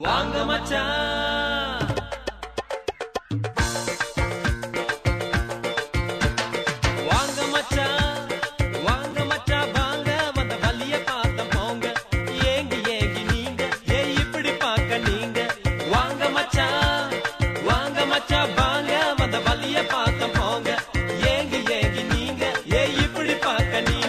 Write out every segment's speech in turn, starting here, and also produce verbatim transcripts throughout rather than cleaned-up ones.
வாங்க மச்சான் வாங்க மச்சான் வாங்க மச்சான் வாங்க வந்த வலிய பார்த்த போங்க ஏங்கி ஏங்கி நீங்க ஏ இப்படி பார்க்க நீங்க வாங்க மச்சான் வாங்க மச்சான் வாங்க வந்த வலிய பார்த்த போங்க ஏங்கி ஏங்கி நீங்க ஏ இப்படி பார்க்க நீங்க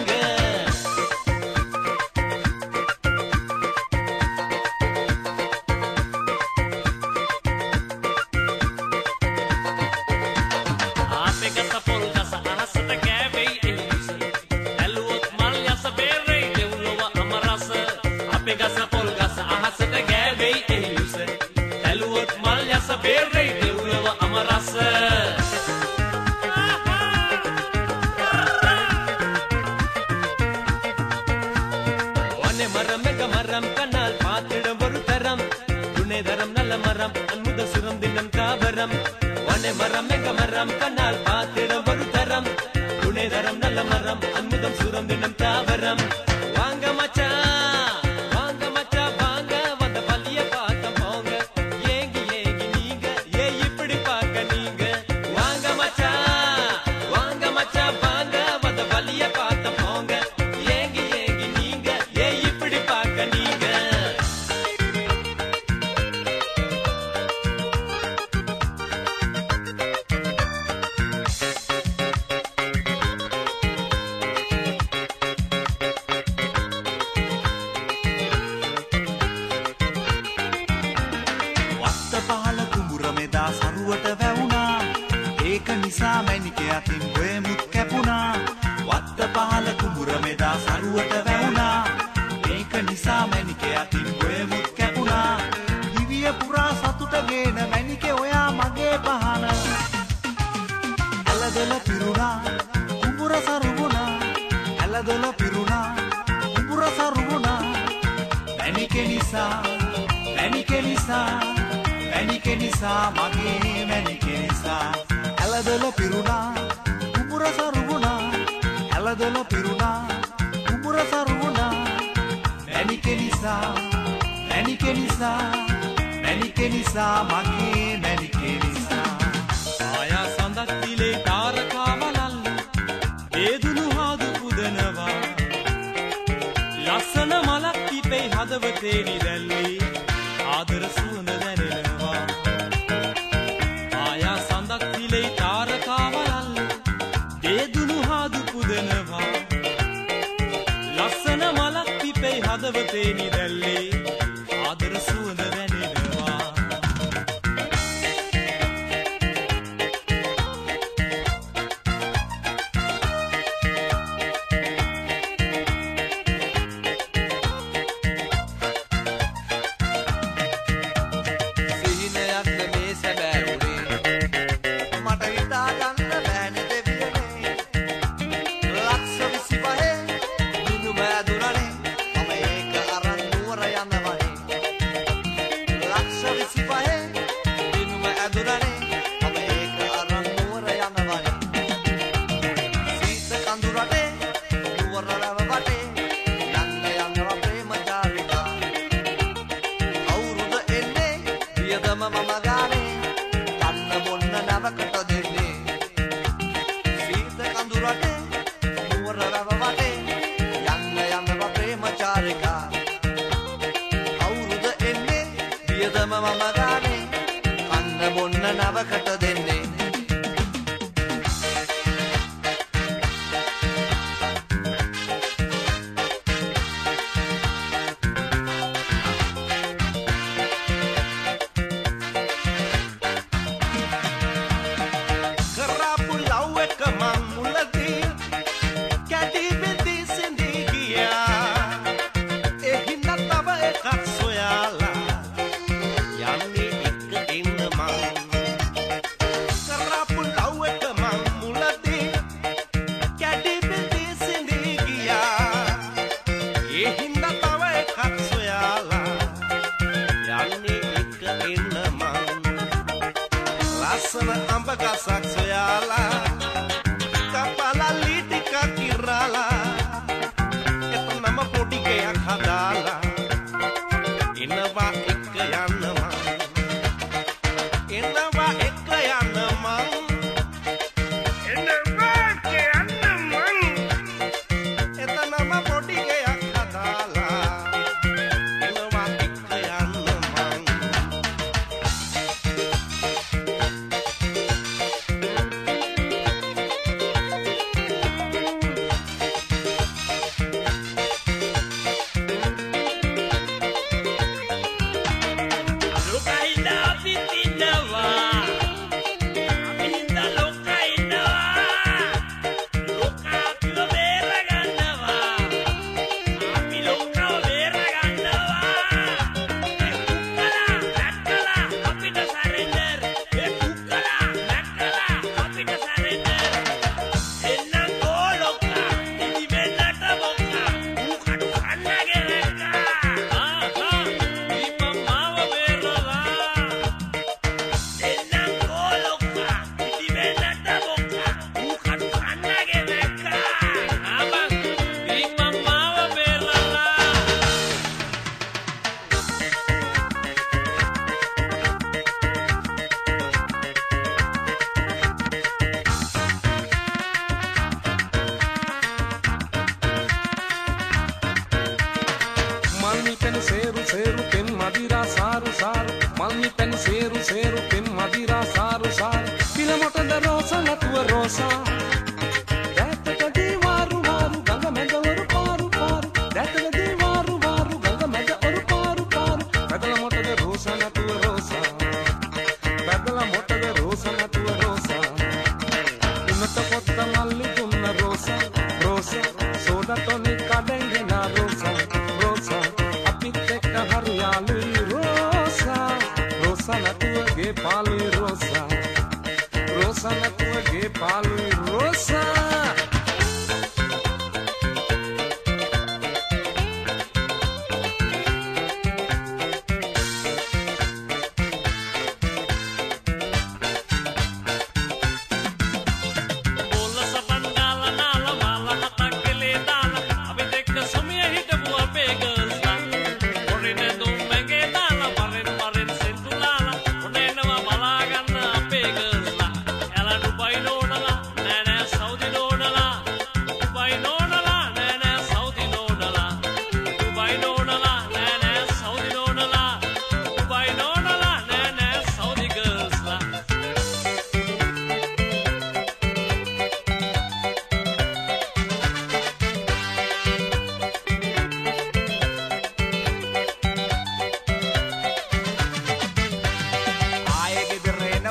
மரம் கண்ணால் பாத்திடம் ஒரு தரம் துணை தரம் நல்ல மரம் அன்புத சுரம் தினம் தாவரம் வனை மரம் எங்க மரம் கண்ணால் பாத்திடம் ஒரு தரம் துணை தரம் நல்ல மரம் அன்புதம் சுரம் தினம் தாவரம் வாங்க மச்சான் வாங்க மச்சான் வாங்க வந்த வலிய பார்த்த போங்க ஏங்கி ஏங்கி நீங்க ஏ இப்படி பார்க்க நீங்க வாங்க மச்சான் வாங்க மச்சான் வாங்க வந்த வலிய பார்த்த போங்க ஏங்கி ஏங்கி நீங்க ஏ இப்படி பார்க்க நீங்க සරුවට වැවුණා ඒක නිසා මැනිකේ අතින් වෙමුත් කැපුණා වත්ත පහල කුඹුර මෙදා සරුවට වැවුණා ඒක නිසා මැනිකේ අතින් වෙමුත් කැපුණා දිවිය පුරා සතුට ගේන මැනිකේ ඔයා මගේ පහන ඇලදොල පිරුණා කුඹුර සරුණා ඇලදොල පිරුණා කුඹුර සරුණා මැනිකේ නිසා මැනිකේ නිසා මැනිකේ නිසා මගේ මැනිකේ නිසා ඇලදොල පිරුණා කුඹුර සරුණා ඇලදොල පිරුණා කුඹුර සරුණා මැනිකේ නිසා මැනිකේ නිසා මැනිකේ නිසා මගේ මැනිකේ නිසා ආයා සඳක් දිලේ තාරකාවලල් වේදුණු හාදු පුදනවා ලස්සන මලක් තිබේ හදවතේ නිදැල්ලේ ආදර සුවඳ දැනෙනවා ආයා සඳක් දිලේ තාරකාවලල් වේදුණු හාදු පුදනවා ලස්සන මලක් තිබේ හදවතේ නිදැල්ලේ ආදර සුවඳ දැනෙනවා Inaba ikka yanna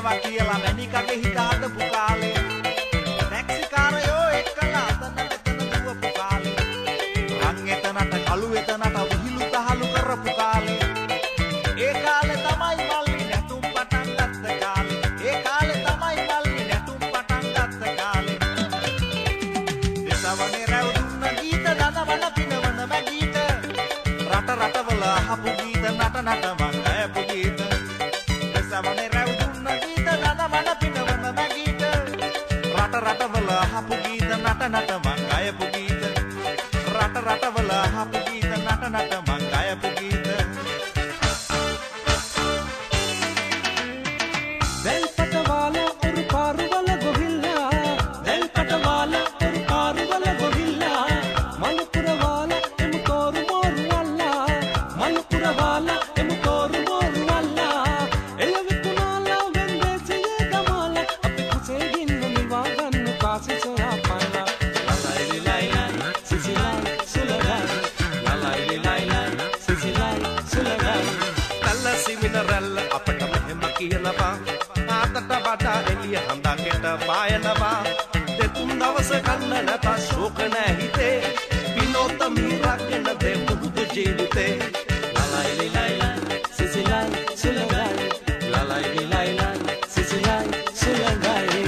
එනවා කියලා මැනිකගේ හිත හදපු කාලේ ටැක්සි කාරයෝ එක්කලා අතන මෙතන දුවපු කාලේ රන් එතනට කළු එතනට විහිළු තහළු කරපු කාලේ ඒ කාලේ තමයි මල්ලි නැතුම් පටන් ගත්ත කාලේ ඒ කාලේ තමයි මල්ලි නැතුම් පටන් ගත්ත කාලේ දසවනේ රැව් දුන්න ගීත දනවන පිනවන මැගීත රට රටවල අහපු ගීත නට නට මං අයපු ගීත දසවනේ රැව් දුන්න ගීත දනවන පිනවන මැගීත රට රටවල අහපු ගීත නට නට මං අයපු ගීත රට රටවල අහපු ගීත නට නට මං අයපු ගීත del patawala oru paruvala govilla del patawala oru paruvala govilla manupurawala emu toru moru alla manupurawala emu toru moru alla eyavikunala vende siye gamala api kuse ginnu niwa gannu kaasi soya paila lalai laila sisilai sulagai lalai laila sisilai sulagai kalla siminaralla apata mehma kiyanawa ආතට වඩා එළිය හඳකට පායනවා දෙතුන් දවස කන්න නැත ශෝක නැහැ හිතේ විනෝද මිරගෙන දෙමුදුද ජීවිතේ ලලයි ලලයි සිසිලයි සුලගයි ලලයි ලලයි සිසිලයි සුලගයි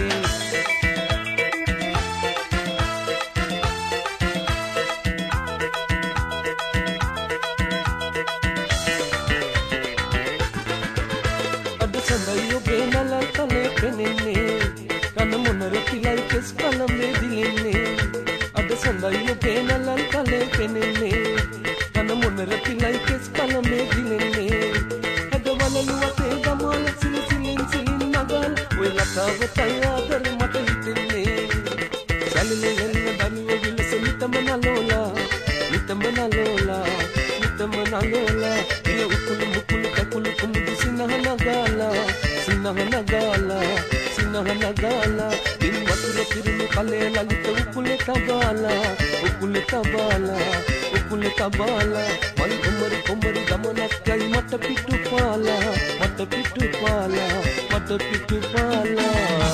සඳයෝ බේනලල් තලේ පෙනෙන්නේ කන මොනර පිලයි කෙස් කලමේ දිලෙන්නේ අද සඳයෝ බේනලල් තලේ පෙනෙන්නේ කන මොනර පිලයි කෙස් කලමේ දිලෙන්නේ අද වලලු වතේ ගමන සිල සිලින් සිලින් නගල් ඔය ලතාවතයි ආදර මට හිතෙන්නේ සැලලේ වෙන්න දනිව විලස නිතම නලෝලා නිතම නලෝලා නිතම නලෝලා ඒ උකුළු මුකුළු කකුළු කුමුදු සිනහ නගාලා සිනහ නගාලා සිනහ නගාලා දින් වතුර පිරුණු කලේ ලලිත උකුලේ තබාලා උකුලේ තබාලා උකුලේ තබාලා මල් කුමරි කුමරි ගමනක් යයි මට පිටු පාලා මට පිටු පාලා මට පිටු පාලා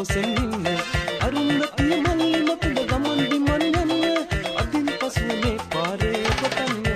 දවසෙන් ඉන්න අරුන්දති මල්ලි මතද ගමන් බිමන් යන්න අදින් පසුනේ පාරේ පටන් යන්න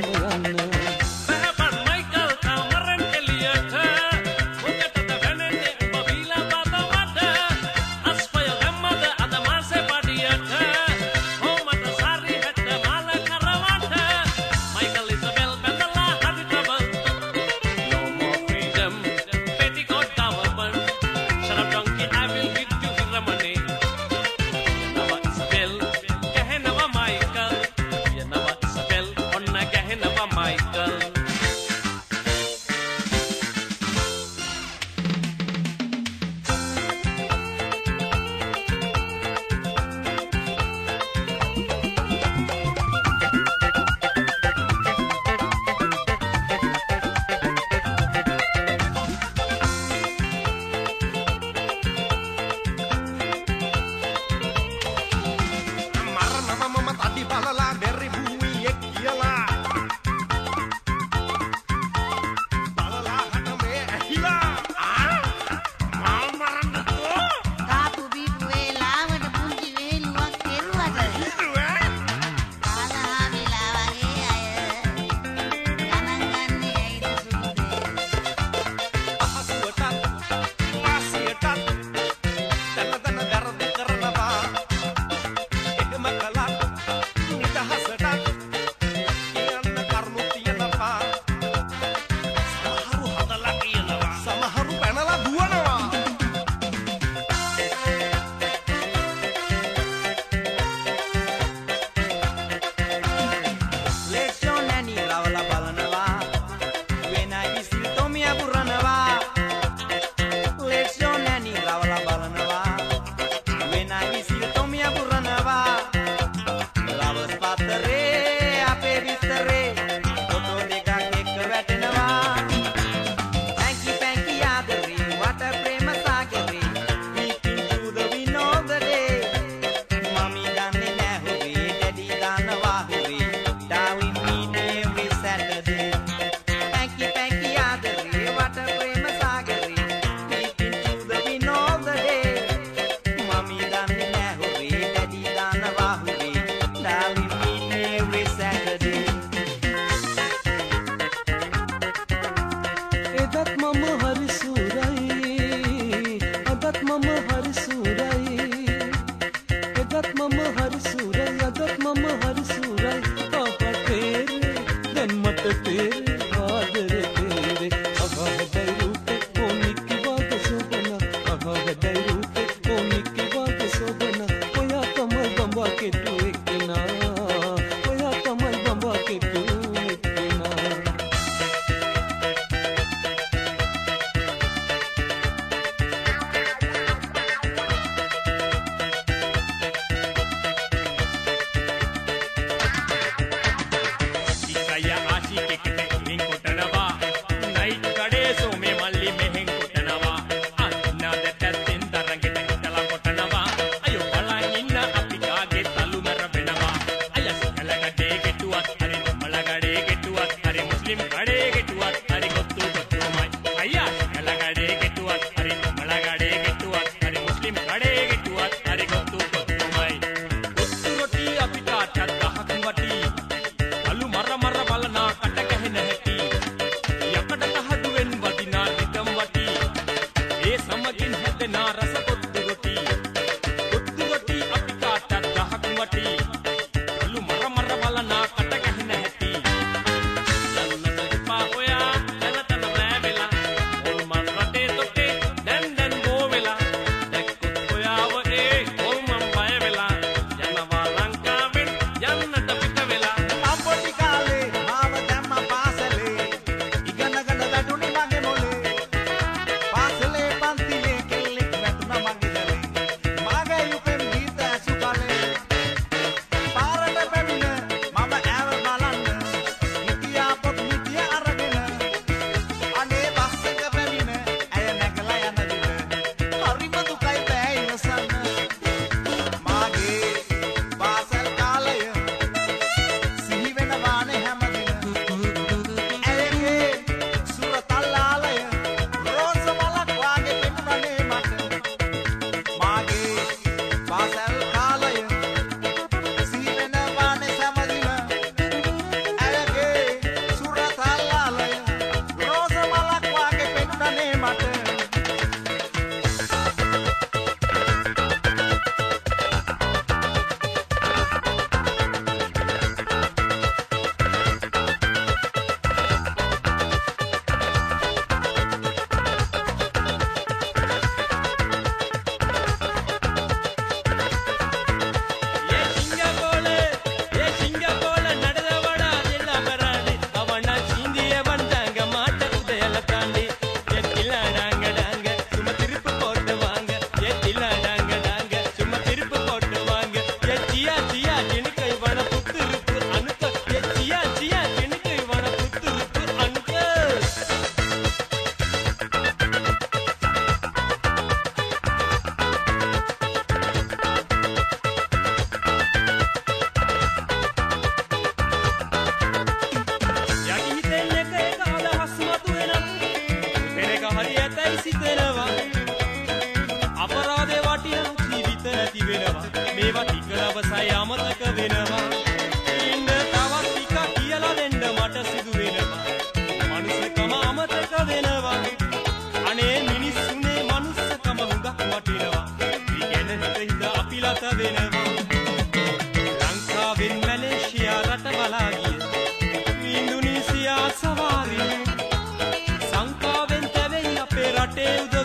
රටේ උද